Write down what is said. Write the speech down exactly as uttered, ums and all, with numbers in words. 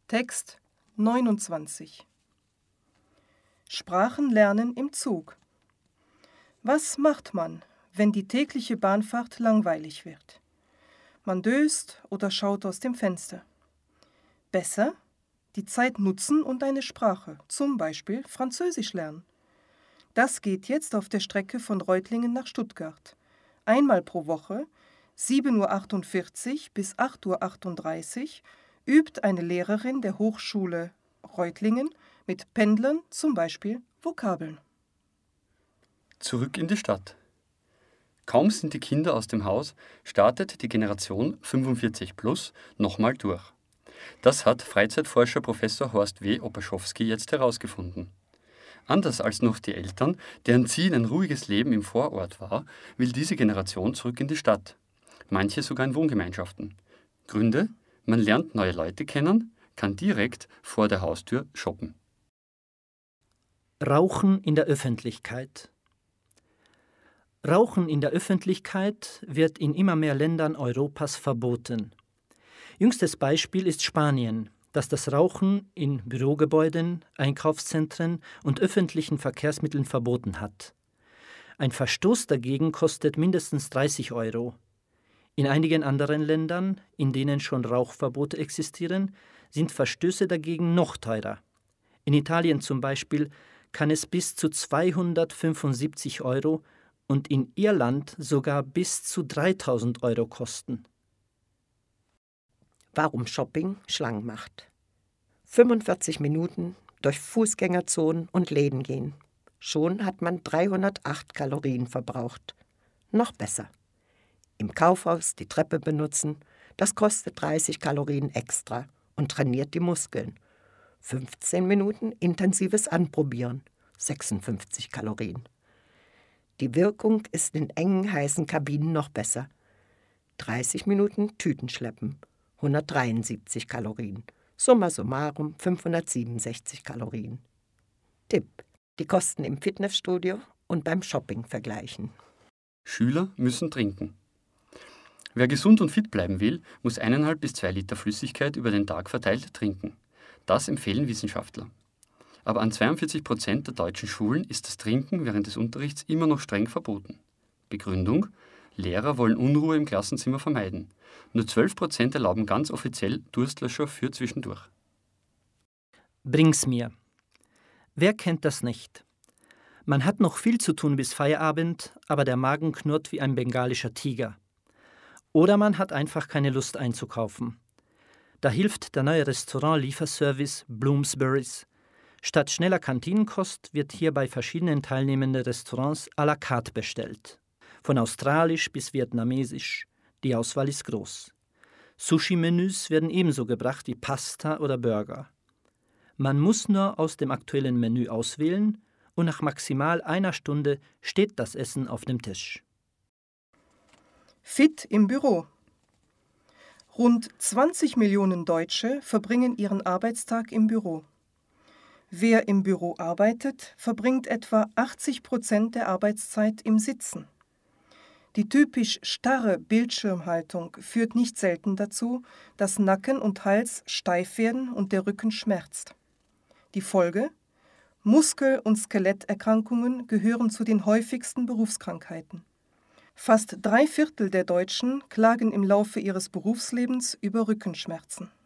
Text neunundzwanzig. Sprachenlernen im Zug. Was macht man, wenn die tägliche Bahnfahrt langweilig wird? Man döst oder schaut aus dem Fenster. Besser, die Zeit nutzen und eine Sprache, zum Beispiel Französisch lernen. Das geht jetzt auf der Strecke von Reutlingen nach Stuttgart. Einmal pro Woche, sieben Uhr achtundvierzig bis acht Uhr achtunddreißig, übt eine Lehrerin der Hochschule Reutlingen mit Pendlern zum Beispiel Vokabeln. Zurück in die Stadt. Kaum sind die Kinder aus dem Haus, startet die Generation fünfundvierzig plus nochmal durch. Das hat Freizeitforscher Professor Horst W. Opaschowski jetzt herausgefunden. Anders als noch die Eltern, deren Ziel ein ruhiges Leben im Vorort war, will diese Generation zurück in die Stadt. Manche sogar in Wohngemeinschaften. Gründe? Man lernt neue Leute kennen, kann direkt vor der Haustür shoppen. Rauchen in der Öffentlichkeit. Rauchen in der Öffentlichkeit wird in immer mehr Ländern Europas verboten. Jüngstes Beispiel ist Spanien, das das Rauchen in Bürogebäuden, Einkaufszentren und öffentlichen Verkehrsmitteln verboten hat. Ein Verstoß dagegen kostet mindestens dreißig Euro. In einigen anderen Ländern, in denen schon Rauchverbote existieren, sind Verstöße dagegen noch teurer. In Italien zum Beispiel kann es bis zu zweihundertfünfundsiebzig Euro und in Irland sogar bis zu dreitausend Euro kosten. Warum Shopping Schlangen macht. fünfundvierzig Minuten durch Fußgängerzonen und Läden gehen. Schon hat man dreihundertacht Kalorien verbraucht. Noch besser. Im Kaufhaus die Treppe benutzen, das kostet dreißig Kalorien extra und trainiert die Muskeln. fünfzehn Minuten intensives Anprobieren, sechsundfünfzig Kalorien. Die Wirkung ist in engen, heißen Kabinen noch besser. dreißig Minuten Tüten schleppen, hundertdreiundsiebzig Kalorien. Summa summarum fünfhundertsiebenundsechzig Kalorien. Tipp: Die Kosten im Fitnessstudio und beim Shopping vergleichen. Schüler müssen trinken. Wer gesund und fit bleiben will, muss eineinhalb bis zwei Liter Flüssigkeit über den Tag verteilt trinken. Das empfehlen Wissenschaftler. Aber an zweiundvierzig Prozent der deutschen Schulen ist das Trinken während des Unterrichts immer noch streng verboten. Begründung: Lehrer wollen Unruhe im Klassenzimmer vermeiden. Nur zwölf Prozent erlauben ganz offiziell Durstlöscher für zwischendurch. Bring's mir. Wer kennt das nicht? Man hat noch viel zu tun bis Feierabend, aber der Magen knurrt wie ein bengalischer Tiger. Oder man hat einfach keine Lust einzukaufen. Da hilft der neue Restaurant-Lieferservice Bloomsburys. Statt schneller Kantinenkost wird hier bei verschiedenen teilnehmenden Restaurants à la carte bestellt. Von australisch bis vietnamesisch. Die Auswahl ist groß. Sushi-Menüs werden ebenso gebracht wie Pasta oder Burger. Man muss nur aus dem aktuellen Menü auswählen und nach maximal einer Stunde steht das Essen auf dem Tisch. Fit im Büro. Rund zwanzig Millionen Deutsche verbringen ihren Arbeitstag im Büro. Wer im Büro arbeitet, verbringt etwa achtzig Prozent der Arbeitszeit im Sitzen. Die typisch starre Bildschirmhaltung führt nicht selten dazu, dass Nacken und Hals steif werden und der Rücken schmerzt. Die Folge? Muskel- und Skeletterkrankungen gehören zu den häufigsten Berufskrankheiten. Fast drei Viertel der Deutschen klagen im Laufe ihres Berufslebens über Rückenschmerzen.